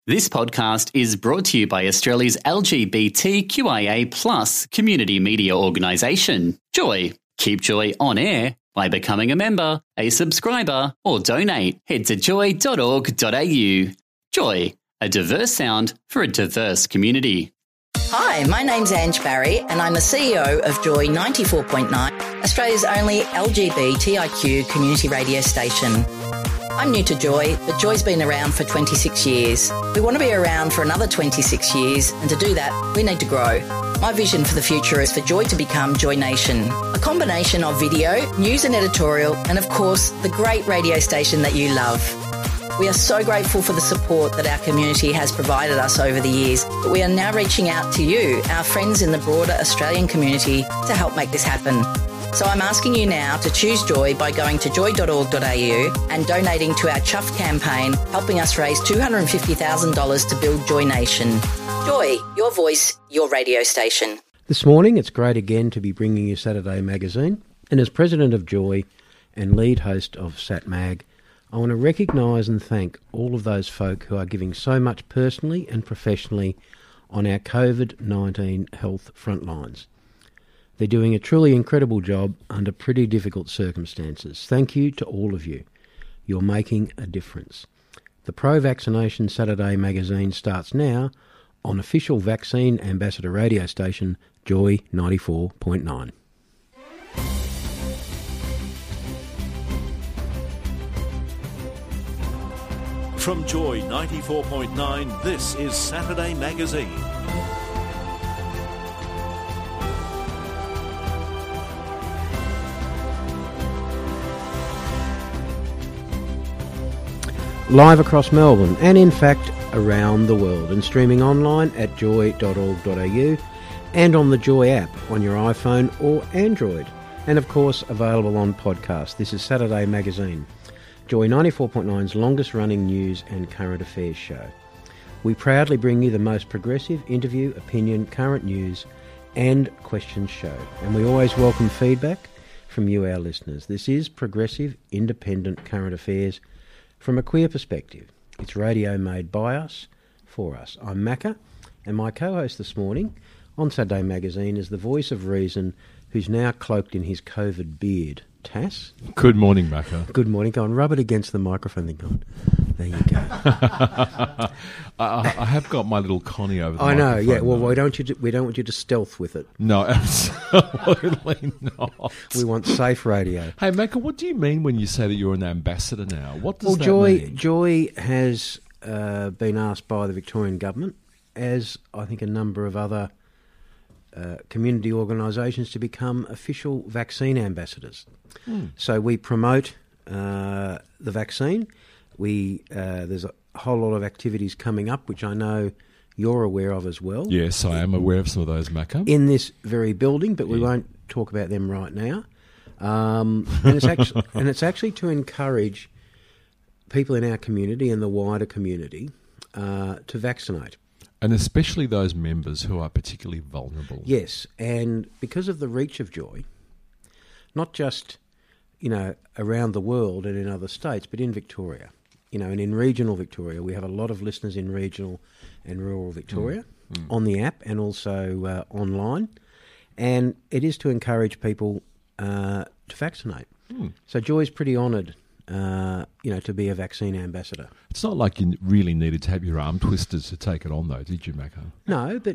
This podcast is brought to you by Australia's LGBTQIA+ community media organisation, Joy. Keep Joy on air by becoming a member, a subscriber, or donate. Head to joy.org.au. Joy, a diverse sound for a diverse community. Hi, my name's Ange Barry and I'm the CEO of Joy 94.9, Australia's only LGBTIQ community radio station. I'm new to Joy, but Joy's been around for 26 years. We want to be around for another 26 years, and to do that, we need to grow. My vision for the future is for Joy to become Joy Nation, a combination of video, news and editorial, and of course, the great radio station that you love. We are so grateful for the support that our community has provided us over the years, but we are now reaching out to you, our friends in the broader Australian community, to help make this happen. So I'm asking you now to choose Joy by going to joy.org.au and donating to our Chuff campaign, helping us raise $250,000 to build Joy Nation. Joy, your voice, your radio station. This morning, it's great again to be bringing you Saturday Magazine. And as President of Joy and lead host of Sat Mag, I want to recognise and thank all of those folk who are giving so much personally and professionally on our COVID-19 health front lines. They're doing a truly incredible job under pretty difficult circumstances. Thank you to all of you. You're making a difference. The Pro-Vaccination Saturday Magazine starts now on official Vaccine Ambassador radio station Joy 94.9. From Joy 94.9, this is Saturday Magazine. Live across Melbourne and in fact around the world, and streaming online at joy.org.au and on the Joy app on your iPhone or Android, and of course available on podcast. This is Saturday Magazine, Joy 94.9's longest running news and current affairs show. We proudly bring you the most progressive interview, opinion, current news and questions show, and we always welcome feedback from you, our listeners. This is progressive, independent current affairs from a queer perspective. It's radio made by us, for us. I'm Macca, and my co-host this morning on Saturday Magazine is the voice of reason, who's now cloaked in his COVID beard, Tass. Good morning, Macca. Good morning. Go and rub it against the microphone. There you go. I have got my little Connie over the I know, microphone. yeah. Well, we don't want you to stealth with it. No, absolutely not. We want safe radio. Hey, Macca, what do you mean when you say that you're an ambassador now? What does that Joy, mean? Joy has been asked by the Victorian government, as I think a number of other community organisations, to become official vaccine ambassadors. So we promote the vaccine. There's a whole lot of activities coming up, which I know you're aware of as well. Yes, I am aware of some of those, Macca. In this very building, but we won't talk about them right now. And it's actually to encourage people in our community and the wider community to vaccinate. And especially those members who are particularly vulnerable. Yes, and because of the reach of Joy, not just, around the world and in other states, but in Victoria. And in regional Victoria, we have a lot of listeners in regional and rural Victoria on the app and also online. And it is to encourage people to vaccinate. So Joy's pretty honoured, to be a vaccine ambassador. It's not like you really needed to have your arm twisted to take it on, though, did you, Macca? No, but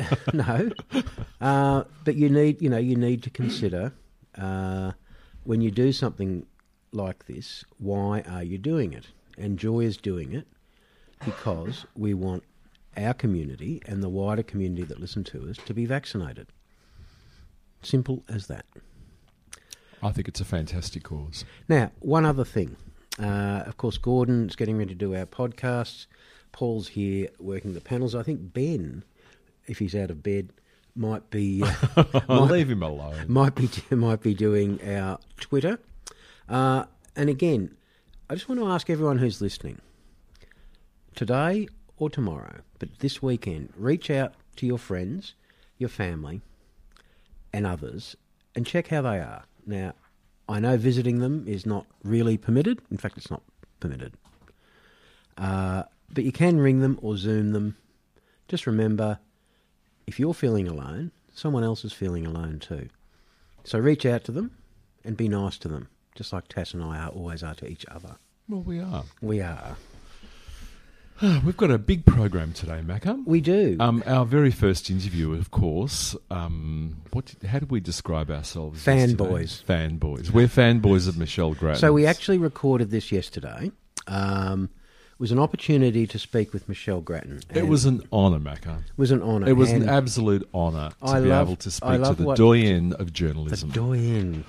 but you need to consider when you do something like this, why are you doing it? And Joy is doing it because we want our community and the wider community that listen to us to be vaccinated. Simple as that. I think it's a fantastic cause. Now, one other thing. Of course, Gordon's getting ready to do our podcasts. Paul's here working the panels. I think Ben, if he's out of bed, might be... Leave him alone. Might be doing our Twitter. And again, I just want to ask everyone who's listening, today or tomorrow, but this weekend, reach out to your friends, your family, and others, and check how they are. Now, I know visiting them is not really permitted. In fact, it's not permitted. But you can ring them or Zoom them. Just remember, if you're feeling alone, someone else is feeling alone too. So reach out to them and be nice to them, just like Tass and I always are to each other. Well, we are. We are. We've got a big program today, Macca. We do. Our very first interview, of course. How did we describe ourselves? Fanboys. Fanboys. We're fanboys of Michelle Grattan. So we actually recorded this yesterday. It was an opportunity to speak with Michelle Grattan. It was an honour, Macca. It was an honour. It was an absolute honour to be able to speak to the doyen of journalism. The doyen.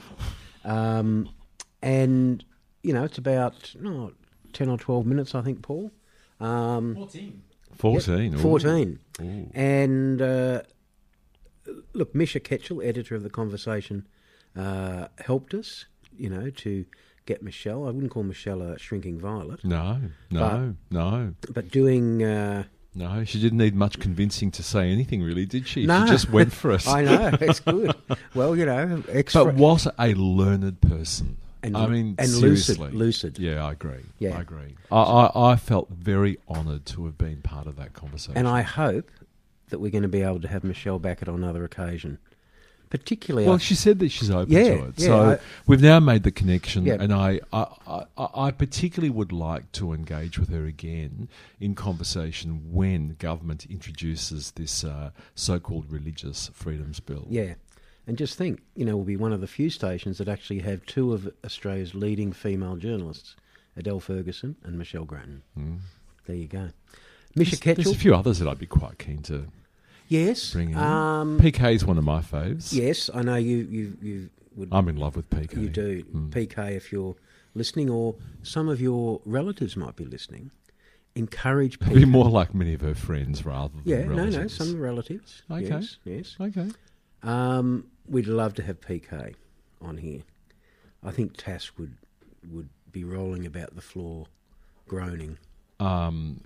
And, you know, it's about 10 or 12 minutes, I think, Paul. 14. Yep, 14. Ooh. And, look, Misha Ketchell, editor of The Conversation, helped us, to get Michelle. I wouldn't call Michelle a shrinking violet. No. But doing... No, she didn't need much convincing to say anything, really, did she? No. She just went for it. I know, it's good. Well, But what a learned person. And seriously. lucid. Yeah, I agree. Yeah. I agree. I felt very honoured to have been part of that conversation. And I hope that we're going to be able to have Michelle back at another occasion. Particularly... Well, she said that she's open to it. Yeah, so we've now made the connection, yeah. and I particularly would like to engage with her again in conversation when government introduces this so-called Religious Freedoms Bill. Yeah. And just think, we'll be one of the few stations that actually have two of Australia's leading female journalists, Adele Ferguson and Michelle Grattan. Mm. There you go. Misha Ketchell. There's a few others that I'd be quite keen to bring in. PK's one of my faves. Yes, I know you would. I'm in love with PK. You do. PK, if you're listening, or some of your relatives might be listening, encourage PK. It'd be more like many of her friends rather than relatives. No, some relatives. Okay. Yes. Okay. We'd love to have PK on here. I think Tass would be rolling about the floor, groaning. I'm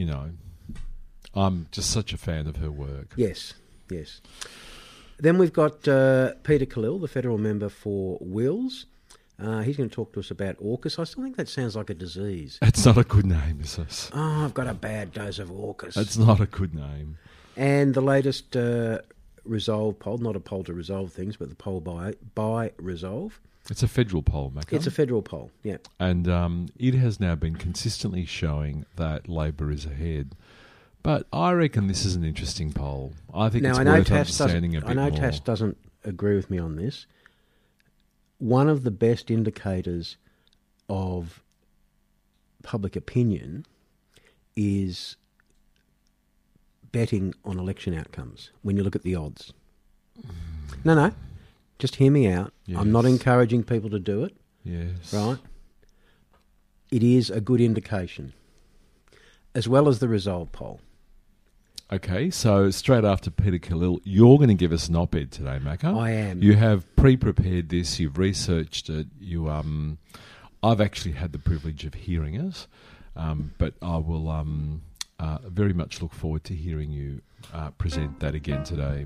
just such a fan of her work. Yes. Then we've got Peter Khalil, the federal member for Wills. He's going to talk to us about AUKUS. I still think that sounds like a disease. It's not a good name, is it? Oh, I've got a bad dose of AUKUS. It's not a good name. And the latest Resolve poll, not a poll to resolve things, but the poll by Resolve. It's a federal poll, Macca. It's a federal poll, yeah. And it has now been consistently showing that Labor is ahead. But I reckon this is an interesting poll. I think it's worth understanding a bit more. I know Tass doesn't agree with me on this. One of the best indicators of public opinion is betting on election outcomes when you look at the odds. No, just hear me out. Yes. I'm not encouraging people to do it. Yes. Right? It is a good indication, as well as the Resolve poll. Okay, so straight after Peter Khalil, you're going to give us an op-ed today, Macca. I am. You have pre-prepared this, you've researched it, I've actually had the privilege of hearing it, but I will very much look forward to hearing you present that again today.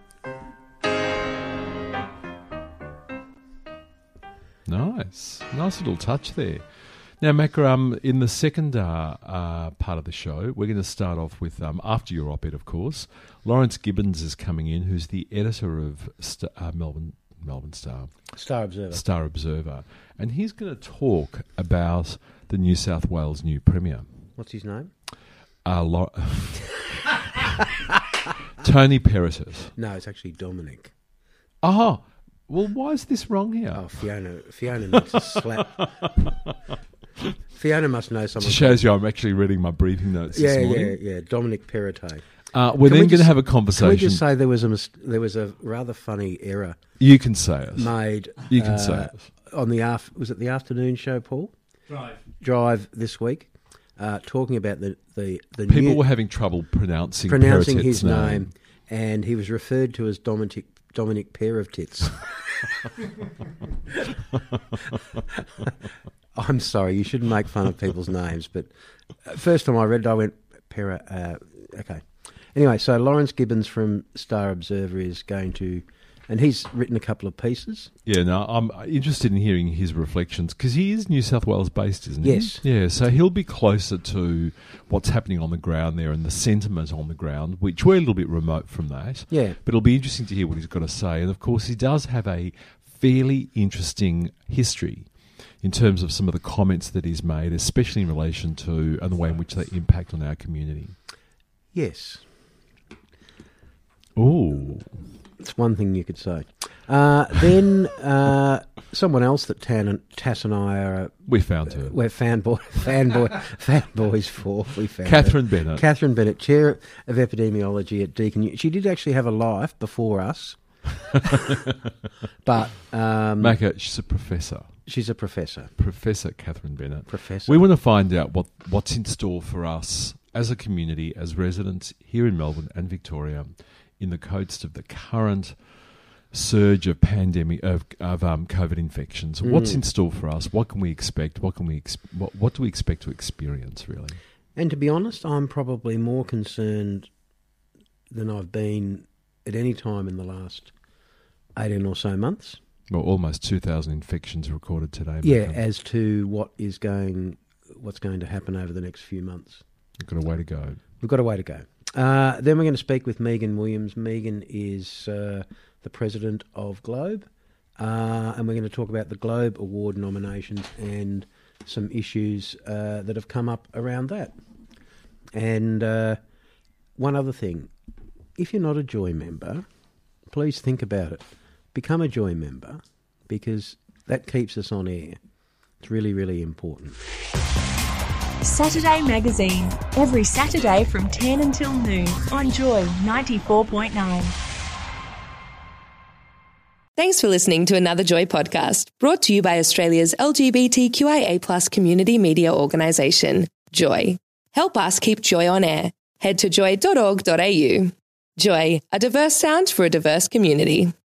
Nice little touch there. Now, Macca, in the second part of the show, we're going to start off with, after your op-ed, of course, Lawrence Gibbons is coming in, who's the editor of Melbourne Star. Star Observer. And he's going to talk about the New South Wales new Premier. What's his name? Tony Perrottet. No, it's actually Dominic. Oh, well, why is this wrong here? Oh, Fiona needs a slap. Fiona must know something. It shows you I'm actually reading my briefing notes this morning. Yeah, Dominic Perrottet. We're then going to have a conversation. Can we just say there was a rather funny error? You can say it. Made. You can say it. On was it the afternoon show, Paul? Drive this week, talking about the people were having trouble pronouncing his name, and he was referred to as Dominic Pair of Tits. I'm sorry, you shouldn't make fun of people's names, but first time I read it, I went, okay. Anyway, so Lawrence Gibbons from Star Observer is going to And he's written a couple of pieces. Yeah, no, I'm interested in hearing his reflections because he is New South Wales based, isn't he? Yes. Yeah, so he'll be closer to what's happening on the ground there and the sentiment on the ground, which we're a little bit remote from that. Yeah. But it'll be interesting to hear what he's got to say. And of course, he does have a fairly interesting history in terms of some of the comments that he's made, especially in relation to and the way in which they impact on our community. Yes. Ooh. It's one thing you could say. Then someone else that Tass and I are... We found her. We're fanboys for. We found Catherine her. Bennett. Catherine Bennett, Chair of Epidemiology at Deakin. She did actually have a life before us. But... Macca, she's a professor. She's a professor. Professor Catherine Bennett. Professor. We want to find out what's in store for us as a community, as residents here in Melbourne and Victoria, in the context of the current surge of pandemic of COVID infections. What's in store for us? What can we expect? What do we expect to experience, really? And to be honest, I'm probably more concerned than I've been at any time in the last 18 or so months. Well, almost 2,000 infections recorded today. Yeah, as to what's going to happen over the next few months. We've got a way to go. We've got a way to go. Then we're going to speak with Megan Williams. Megan is the president of Globe, and we're going to talk about the Globe Award nominations and some issues that have come up around that. And one other thing, if you're not a Joy member, please think about it. Become a Joy member, because that keeps us on air. It's really, really important. Saturday Magazine, every Saturday from 10 until noon on Joy 94.9. Thanks for listening to another Joy podcast, brought to you by Australia's LGBTQIA+ community media organisation, Joy. Help us keep Joy on air. Head to joy.org.au. Joy, a diverse sound for a diverse community.